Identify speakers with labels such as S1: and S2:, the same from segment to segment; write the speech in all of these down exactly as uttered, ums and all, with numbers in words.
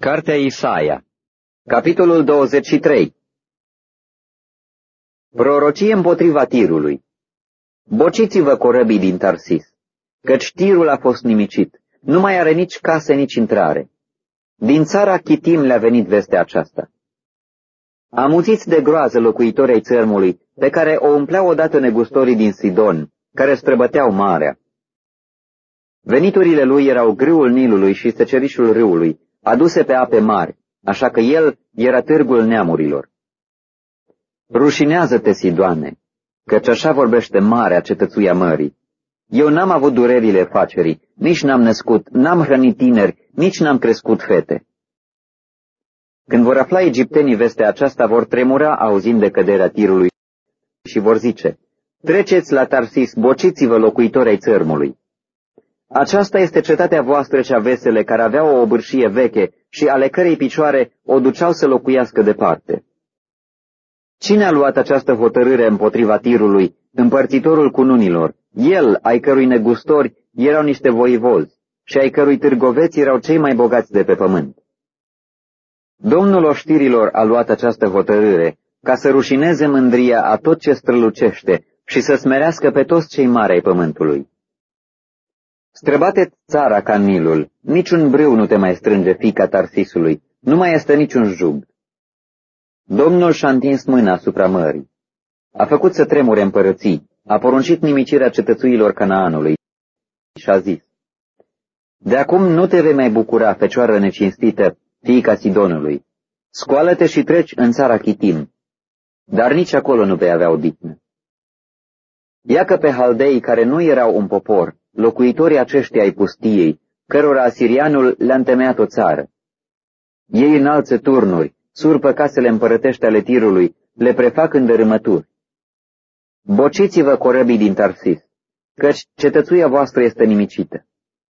S1: Cartea Isaia, capitolul douăzeci și trei. Prorocie împotriva Tirului. Bociți-vă corăbii din Tarsis, căci Tirul a fost nimicit, nu mai are nici case, nici intrare. Din țara Chitim le-a venit vestea aceasta. Amuțiți de groază locuitorii țărmului, pe care o umpleau odată negustorii din Sidon, care străbăteau marea. Veniturile lui erau grâul Nilului și secerișul râului, aduse pe ape mari, așa că el era târgul neamurilor. Rușinează-te, Sidoane, căci așa vorbește marea cetățuia mării. Eu n-am avut durerile facerii, nici n-am născut, n-am hrănit tineri, nici n-am crescut fete. Când vor afla egiptenii vestea aceasta, vor tremura auzind de căderea Tirului și vor zice: treceți la Tarsis, bociți-vă locuitorii ai țărmului. Aceasta este cetatea voastră cea vesele, care avea o obârșie veche și ale cărei picioare o duceau să locuiască departe. Cine a luat această hotărâre împotriva Tirului, împărțitorul cununilor, el, ai cărui negustori erau niște voivozi și ai cărui târgoveți erau cei mai bogați de pe pământ? Domnul oștirilor a luat această hotărâre ca să rușineze mândria a tot ce strălucește și să smerească pe toți cei mari ai pământului. Străbate țara ca Nilul, niciun brâu nu te mai strânge, fiica Tarsisului, nu mai este niciun jug. Domnul și-a întins mâna asupra mării, a făcut să tremure împărății, a poruncit nimicirea cetățuilor Canaanului și a zis: de acum nu te vei mai bucura, fecioară necinstită, fiica Sidonului, scoală-te și treci în țara Chitim, dar nici acolo nu vei avea odihnă. Iacă pe haldei care nu erau un popor, locuitorii aceștia ai pustiei, cărora asirianul le-a întemeiat o țară. Ei înalță turnuri, surpă casele împărătești ale Tirului, le prefac în dărâmături. Bociți-vă corăbii din Tarsis, căci cetățuia voastră este nimicită.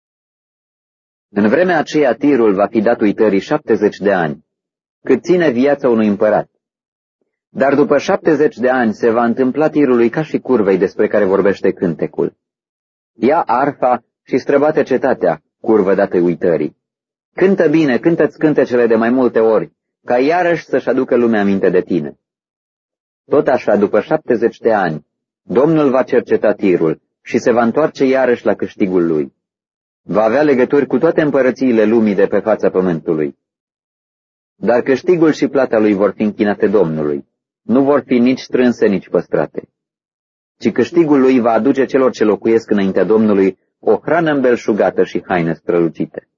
S1: În vremea aceea Tirul va fi dat uitării șaptezeci de ani, cât ține viața unui împărat. Dar după șaptezeci de ani se va întâmpla Tirului ca și curvei despre care vorbește cântecul. Ia arfa și străbate cetatea, curvă dată uitării. Cântă bine, cântă-ți cântecele de mai multe ori, ca iarăși să-și aducă lumea aminte de tine. Tot așa, după șaptezeci de ani, Domnul va cerceta Tirul și se va întoarce iarăși la câștigul lui. Va avea legături cu toate împărățiile lumii de pe fața pământului. Dar câștigul și plata lui vor fi închinate Domnului, nu vor fi nici strânse, nici păstrate. Ci câștigul lui va aduce celor ce locuiesc înaintea Domnului o hrană îmbelșugată și haine strălucite.